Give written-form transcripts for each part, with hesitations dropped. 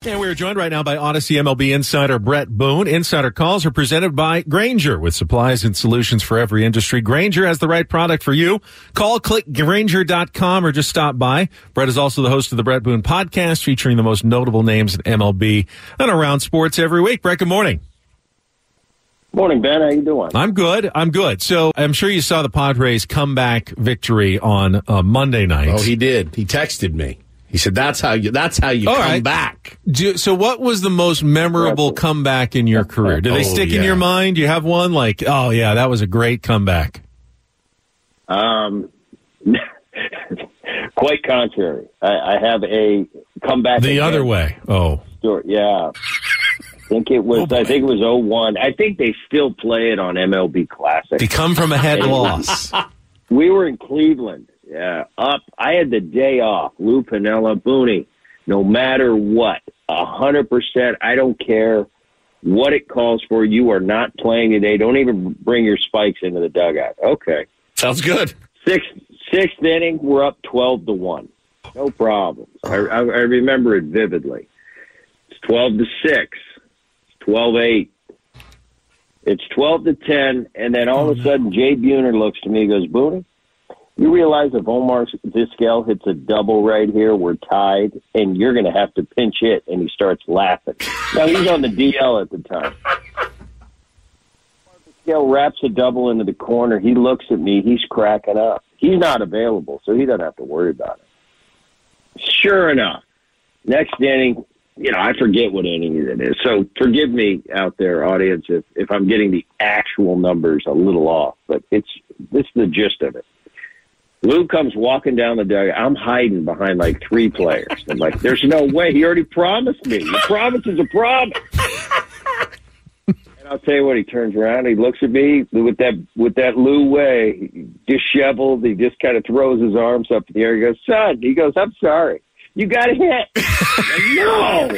And we are joined right now by Odyssey MLB insider Brett Boone. Insider calls are presented by Grainger, with supplies and solutions for every industry. Grainger has the right product for you. Call, click Grainger.com, or just stop by. Brett is also the host of the Brett Boone podcast, featuring the most notable names in MLB and around sports every week. Brett, good morning. Morning, Ben. How you doing? I'm good. So I'm sure you saw the Padres comeback victory on Monday night. Oh, he did. He texted me. He said, that's how you come back. So what was the most memorable comeback in your career? Do they stick in your mind? Do you have one like, oh, yeah, that was a great comeback? Quite contrary. I have a comeback. The other way. Oh. Story. Yeah. I think it was 0-1. I think they still play it on MLB Classic. To come from a head loss. We were in Cleveland. Yeah, I had the day off. Lou Piniella, Booney, no matter what, 100%. I don't care what it calls for. You are not playing today. Don't even bring your spikes into the dugout. Okay. Sounds good. Sixth inning, we're up 12-1. No problem. I remember it vividly. It's 12-6. It's 12-8. It's 12-10, and then all of a sudden, Jay Buhner looks to me and goes, Booney, you realize if Omar Vizquel hits a double right here, we're tied, and you're going to have to pinch hit, and he starts laughing. Now, he's on the DL at the time. Vizquel wraps a double into the corner. He looks at me. He's cracking up. He's not available, so he doesn't have to worry about it. Sure enough, next inning, I forget what inning it is. So forgive me out there, audience, if I'm getting the actual numbers a little off, but this is the gist of it. Lou comes walking down the dugout. I'm hiding behind like three players. I'm like, there's no way. He already promised me. A promise is a promise. And I'll tell you what, he turns around. He looks at me with that Lou way, disheveled. He just kind of throws his arms up in the air. He goes, son. He goes, I'm sorry. You got a hit. No.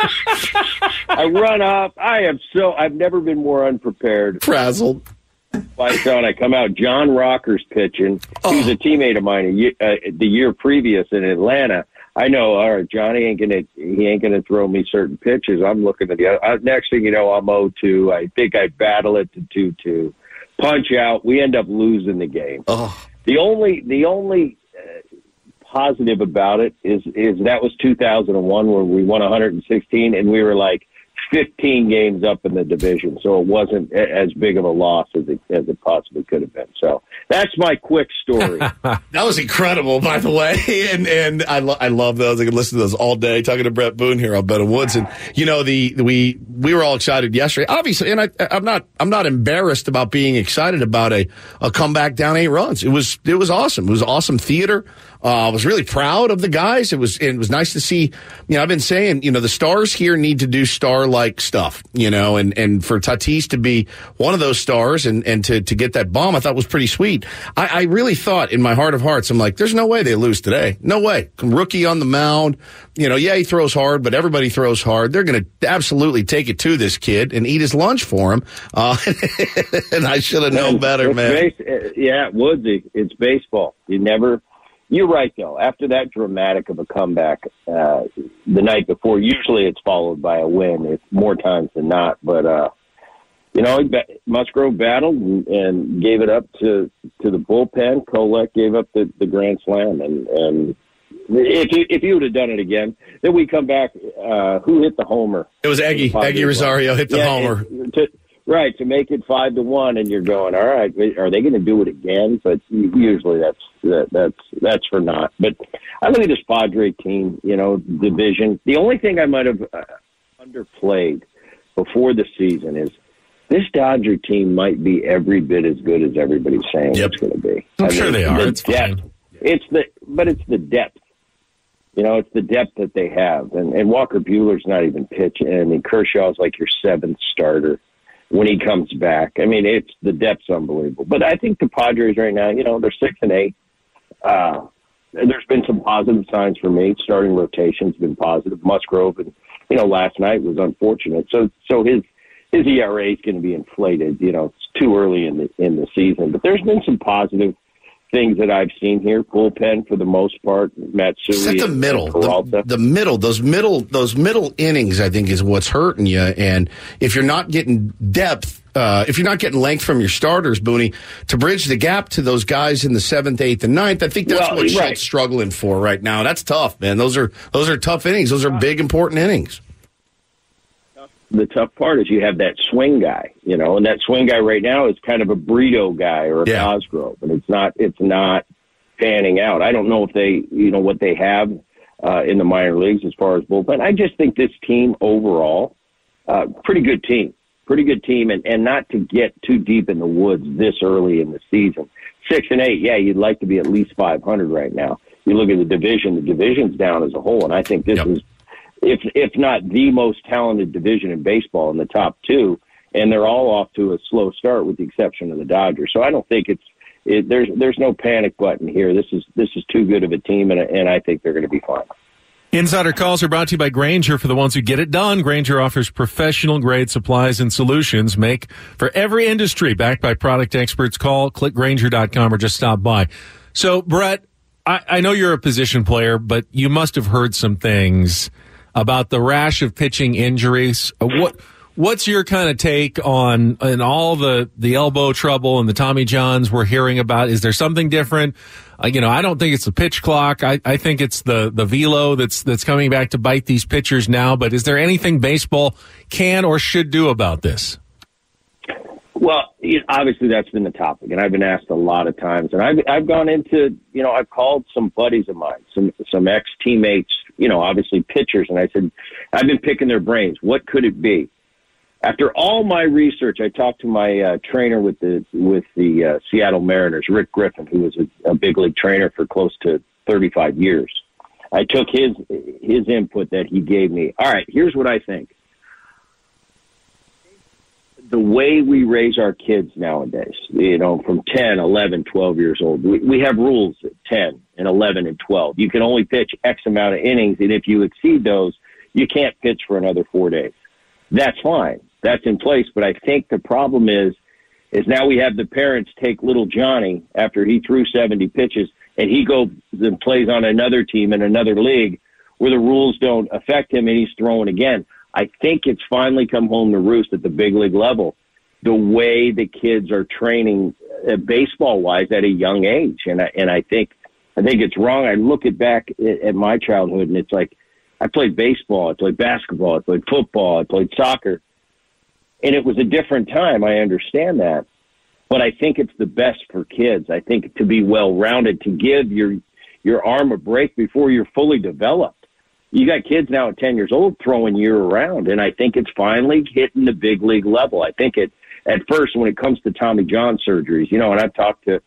I run up. I've never been more unprepared. Frazzled. I come out. John Rocker's pitching. He was a teammate of mine the year previous in Atlanta. I know. All right, Johnny ain't gonna throw me certain pitches. I'm looking at the next thing you know, I'm 0-2. I think I battle it to 2-2. Punch out. We end up losing the game. Oh. The only positive about it is that was 2001 when we won 116, and we were like 15 games up in the division, so it wasn't as big of a loss as it possibly could have been. So that's my quick story. That was incredible, by the way, and I love those. I could listen to those all day. Talking to Brett Boone here on Better Woods, and we were all excited yesterday, obviously, and I'm not embarrassed about being excited about a comeback down 8 runs. It was awesome. It was awesome theater. I was really proud of the guys. It was nice to see. I've been saying, the stars here need to do star-like stuff, and for Tatis to be one of those stars and to get that bomb, I thought was pretty sweet. I really thought in my heart of hearts, I'm like, there's no way they lose today. No way. Rookie on the mound. He throws hard, but everybody throws hard. They're going to absolutely take it to this kid and eat his lunch for him. And I should have known better, man. Woodsy, it's baseball. You're right, though. After that dramatic of a comeback the night before, usually it's followed by a win. It's more times than not. But, Musgrove battled and gave it up to the bullpen. Kolek gave up the grand slam. And if you would have done it again, then we come back. Who hit the homer? It was Eggy. Eggy Rosario hit the homer. Right, to make it 5-1, and you're going, all right, are they going to do it again? But usually that's for naught. But I look at this Padre team, division. The only thing I might have underplayed before the season is this Dodger team might be every bit as good as everybody's saying it's going to be. I'm sure they are. It's depth. fine. It's the depth. It's the depth that they have. And Walker Buehler's not even pitching. I mean, Kershaw's like your 7th starter when he comes back. I mean, it's the depth's unbelievable. But I think the Padres right now, they're 6-8. There's been some positive signs for me. Starting rotation's been positive. Musgrove, and last night was unfortunate. So his ERA is going to be inflated. It's too early in the season. But there's been some positive things that I've seen here. Bullpen for the most part, Matsui. It's at the middle, the middle, those middle innings, I think, is what's hurting you. And if you're not getting depth, if you're not getting length from your starters, Booney, to bridge the gap to those guys in the 7th, 8th, and 9th, I think that's what Schultz struggling for right now. That's tough, man. Those are tough innings. Those are big, important innings. The tough part is you have that swing guy, and that swing guy right now is kind of a Brito guy or a Cosgrove, and it's not panning out. I don't know if they, what they have in the minor leagues as far as bullpen. I just think this team overall, pretty good team, and not to get too deep in the woods this early in the season. 6 and 8, yeah, you'd like to be at least 500 right now. You look at the division's down as a whole, and I think this is, if not the most talented division in baseball in the top 2, and they're all off to a slow start with the exception of the Dodgers. So I don't think there's no panic button here. This is too good of a team, and I think they're going to be fine. Insider calls are brought to you by Grainger. For the ones who get it done, Grainger offers professional-grade supplies and solutions make for every industry. Backed by product experts. Call, click Grainger.com, or just stop by. So, Brett, I know you're a position player, but you must have heard some things about the rash of pitching injuries. What's your kind of take on all the elbow trouble and the Tommy Johns we're hearing about? Is there something different? I don't think it's the pitch clock. I think it's the velo that's coming back to bite these pitchers now. But is there anything baseball can or should do about this? Well, obviously that's been the topic, and I've been asked a lot of times. And I've gone into, I've called some buddies of mine, some ex-teammates, obviously pitchers, and I said, I've been picking their brains. What could it be? After all my research, I talked to my trainer with the Seattle Mariners, Rick Griffin, who was a big league trainer for close to 35 years. I took his input that he gave me. All right, here's what I think. The way we raise our kids nowadays, from 10, 11, 12 years old, we have rules at 10 and 11 and 12. You can only pitch X amount of innings, and if you exceed those, you can't pitch for another 4 days. That's fine. That's in place. But I think the problem is now we have the parents take little Johnny after he threw 70 pitches, and he goes and plays on another team in another league where the rules don't affect him, and he's throwing again. I think it's finally come home to roost at the big league level, the way the kids are training baseball-wise at a young age. And I think it's wrong. I look back at my childhood, and it's like I played baseball, I played basketball, I played football, I played soccer. And it was a different time. I understand that. But I think it's the best for kids. I think to be well-rounded, to give your arm a break before you're fully developed. You got kids now at 10 years old throwing year-round, and I think it's finally hitting the big league level. I think at first, when it comes to Tommy John surgeries, and I've talked to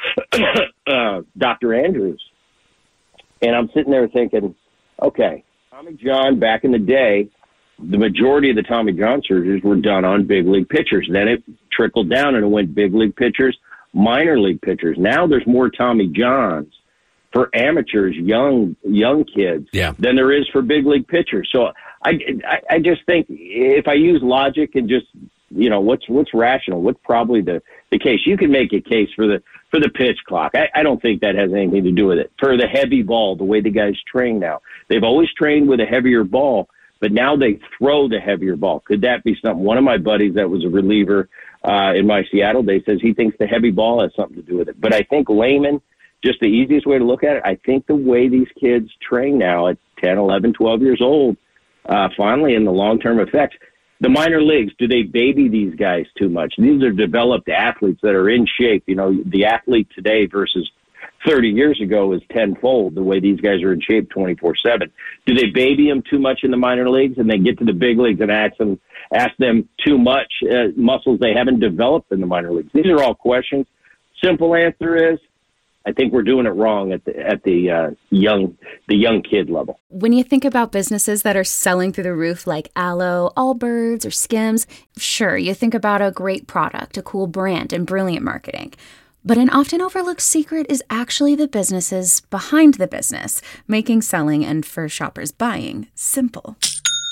Dr. Andrews, and I'm sitting there thinking, okay, Tommy John, back in the day, the majority of the Tommy John surgeries were done on big league pitchers. Then it trickled down and it went big league pitchers, minor league pitchers. Now there's more Tommy Johns for amateurs, young kids, than there is for big league pitchers. So I just think if I use logic and just, what's rational, what's probably the case, you can make a case for the pitch clock. I don't think that has anything to do with it. For the heavy ball, the way the guys train now, they've always trained with a heavier ball, but now they throw the heavier ball. Could that be something? One of my buddies that was a reliever in my Seattle days says he thinks the heavy ball has something to do with it. But I think layman, just the easiest way to look at it, I think the way these kids train now at 10, 11, 12 years old, finally in the long-term effects, the minor leagues, do they baby these guys too much? These are developed athletes that are in shape. The athlete today versus 30 years ago is tenfold the way these guys are in shape 24/7. Do they baby them too much in the minor leagues and they get to the big leagues and ask them too much muscles they haven't developed in the minor leagues? These are all questions. Simple answer is, I think we're doing it wrong at the young kid level. When you think about businesses that are selling through the roof like Aloe, Allbirds, or Skims, sure, you think about a great product, a cool brand, and brilliant marketing. But an often overlooked secret is actually the businesses behind the business, making selling and for shoppers buying simple.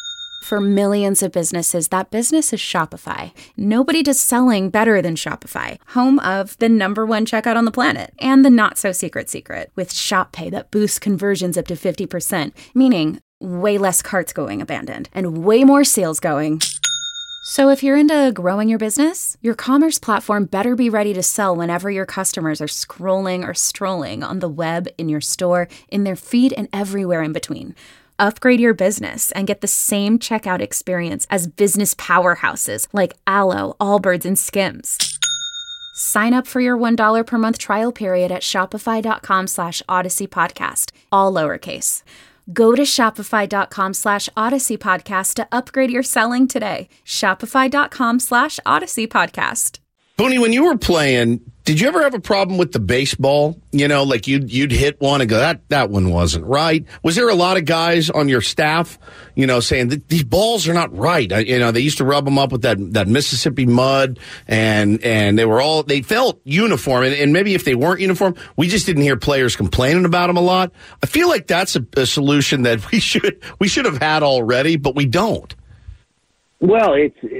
For millions of businesses, that business is Shopify. Nobody does selling better than Shopify, home of the #1 checkout on the planet and the not-so-secret secret with Shop Pay that boosts conversions up to 50%, meaning way less carts going abandoned and way more sales going. So if you're into growing your business, your commerce platform better be ready to sell whenever your customers are scrolling or strolling on the web, in your store, in their feed, and everywhere in between. Upgrade your business and get the same checkout experience as business powerhouses like Alo, Allbirds, and Skims. Sign up for your $1 per month trial period at shopify.com/Odyssey Podcast, all lowercase. Go to shopify.com /Odyssey Podcast to upgrade your selling today. Shopify.com /Odyssey Podcast. Booney, when you were playing, did you ever have a problem with the baseball? You know, like you'd hit one and go, that one wasn't right. Was there a lot of guys on your staff, you know, saying that these balls are not right? You know, they used to rub them up with that Mississippi mud, and they felt uniform. And maybe if they weren't uniform, we just didn't hear players complaining about them a lot. I feel like that's a solution that we should have had already, but we don't. Well,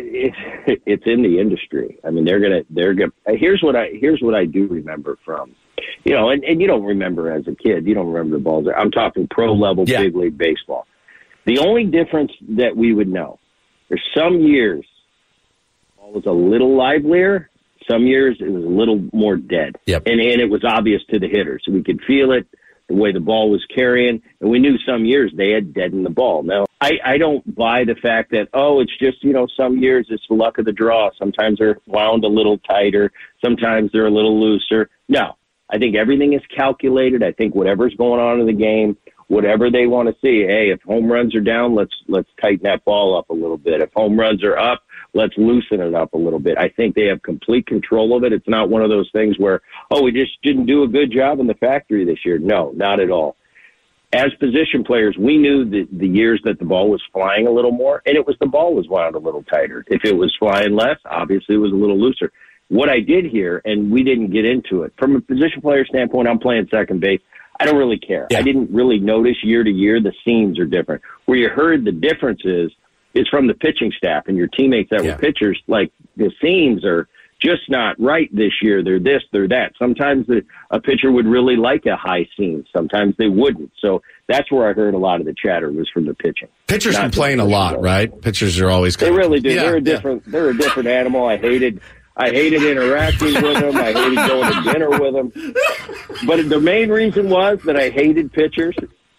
it's in the industry. I mean, they're gonna. Here's what I do remember from, you know, and you don't remember as a kid. You don't remember the balls. I'm talking pro level, big league baseball. The only difference that we would know, there's some years the ball was a little livelier. Some years it was a little more dead. Yep. And it was obvious to the hitter, so we could feel it, the way the ball was carrying, and we knew some years they had deadened the ball. Now, I don't buy the fact that, it's just, you know, some years it's the luck of the draw. Sometimes they're wound a little tighter. Sometimes they're a little looser. No, I think everything is calculated. I think whatever's going on in the game, whatever they want to see, hey, if home runs are down, let's tighten that ball up a little bit. If home runs are up, let's loosen it up a little bit. I think they have complete control of it. It's not one of those things where, we just didn't do a good job in the factory this year. No, not at all. As position players, we knew the years that the ball was flying a little more, and the ball was wound a little tighter. If it was flying less, obviously it was a little looser. What I did hear, and we didn't get into it, from a position player standpoint, I'm playing second base. I don't really care. Yeah. I didn't really notice year to year the seams are different. Where you heard the difference is from the pitching staff and your teammates that were pitchers. Like, the seams are just not right this year. They're this, they're that. Sometimes a pitcher would really like a high seam. Sometimes they wouldn't. So that's where I heard a lot of the chatter was from the pitching. Pitchers complain a lot, right? Pitchers are always they really do. Yeah, they're a different animal. I hated interacting with them. I hated going to dinner with them. But the main reason was that I hated pitchers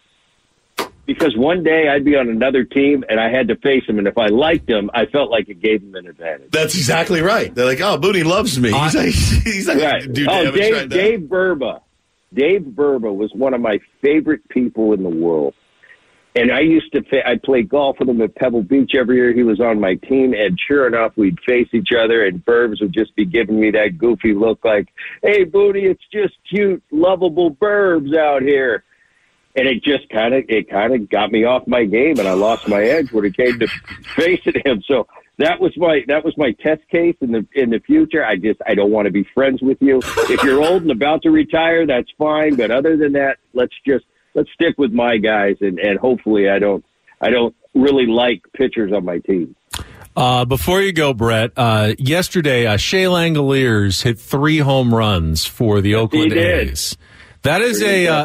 because one day I'd be on another team and I had to face them. And if I liked them, I felt like it gave them an advantage. That's exactly right. They're like, Booney loves me. He's like right. Do damage right now. Dave Burba. Dave Burba was one of my favorite people in the world. And I played golf with him at Pebble Beach every year. He was on my team, and sure enough, we'd face each other, and Burbs would just be giving me that goofy look like, hey, Booney, it's just cute, lovable Burbs out here. And it just kind of got me off my game, and I lost my edge when it came to facing him. So that was my test case in the future. I don't want to be friends with you. If you're old and about to retire, that's fine. But other than that, let's stick with my guys, and hopefully I don't really like pitchers on my team. Before you go, Brett, yesterday Shea Langoliers hit 3 home runs for the Oakland A's. That is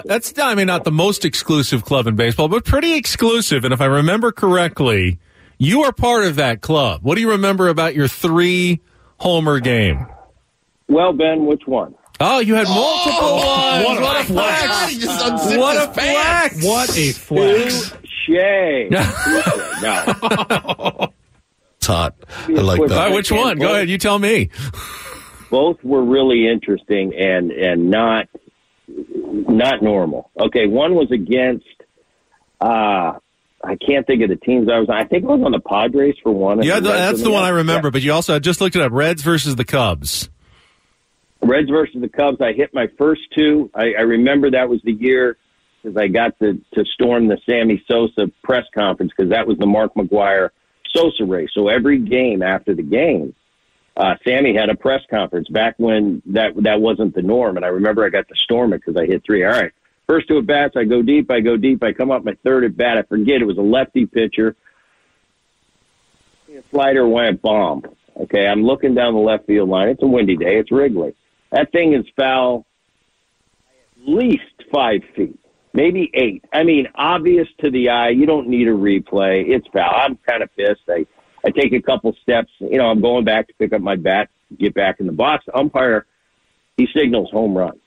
not the most exclusive club in baseball, but pretty exclusive. And if I remember correctly, you are part of that club. What do you remember about your 3-homer game? Well, Ben, which one? Oh, you had multiple ones. What a flex. What a flex. What a flex. Touche. No. It's hot. I like that. Which one? Go ahead. You tell me. Both were really interesting and not normal. Okay, one was against, I can't think of the teams I was on. I think it was on the Padres for one. Yeah, that's the one I remember, but you also, I just looked it up, Reds versus the Cubs. Reds versus the Cubs. I hit my first 2. I remember that was the year because I got to storm the Sammy Sosa press conference because that was the Mark McGwire Sosa race. So every game after the game, Sammy had a press conference back when that wasn't the norm. And I remember I got to storm it because I hit 3. All right, first 2 at bats, I go deep. I come up my 3rd at bat. I forget, it was a lefty pitcher. slider went bomb. Okay, I'm looking down the left field line. It's a windy day. It's Wrigley. That thing is foul at least 5 feet, maybe 8. I mean, obvious to the eye. You don't need a replay. It's foul. I'm kind of pissed. I take a couple steps. I'm going back to pick up my bat, get back in the box. The umpire, he signals home run.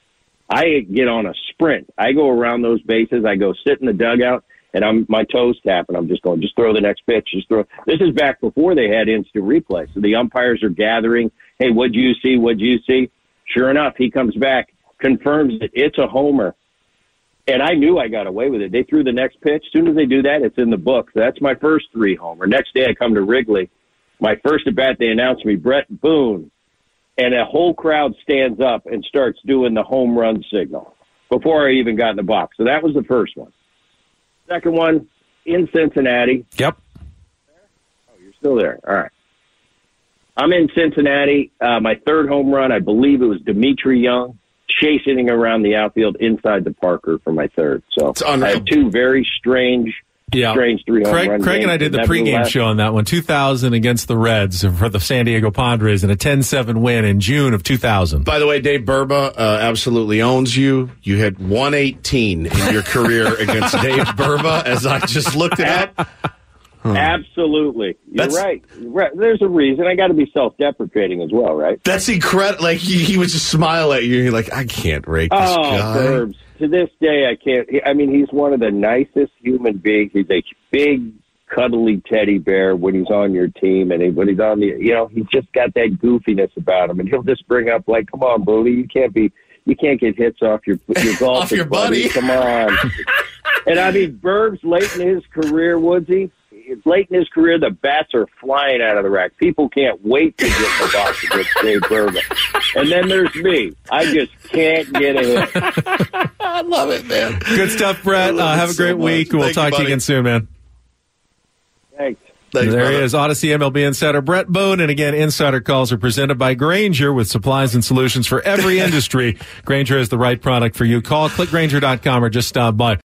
I get on a sprint. I go around those bases. I go sit in the dugout, and my toes tapping. I'm just going, just throw the next pitch. Just throw. This is back before they had instant replay. So the umpires are gathering. Hey, what'd you see? What'd you see? Sure enough, he comes back, confirms it. It's a homer. And I knew I got away with it. They threw the next pitch. As soon as they do that, it's in the book. That's my first 3 homer. Next day, I come to Wrigley. My first at bat, they announced me, Brett Boone. And a whole crowd stands up and starts doing the home run signal before I even got in the box. So that was the first one. Second one, in Cincinnati. Yep. Oh, you're still there. All right. I'm in Cincinnati. My third home run, I believe it was Dimitri Young, chasing around the outfield inside the Parker for my third. So I have 2 very strange 3 home run Craig and I did the pregame show on that one, 2000 against the Reds for the San Diego Padres, and a 10-7 win in June of 2000. By the way, Dave Burba absolutely owns you. You had 118 in your career against Dave Burba, as I just looked it up. Absolutely. You're right. There's a reason. I got to be self-deprecating as well, right? That's incredible. Like, he would just smile at you. You're like, I can't rate this guy. Burbs. To this day, I can't. I mean, he's one of the nicest human beings. He's a big, cuddly teddy bear when he's on your team. And when he's on he's just got that goofiness about him. And he'll just bring up, like, come on, Booty, you can't get hits off your golf. Off your buddy. Come on. And I mean, Burbs, late in his career, Woodsy, late in his career, the bats are flying out of the rack. People can't wait to get in the box against Dave Burba. And then there's me. I just can't get a hit. I love it, man. Good stuff, Brett. Have a great week. We'll talk to you again soon, man. Thanks. There he is, Odyssey MLB Insider Brett Boone. And again, Insider Calls are presented by Grainger with supplies and solutions for every industry. Grainger is the right product for you. Call clickgrainger.com or just stop by.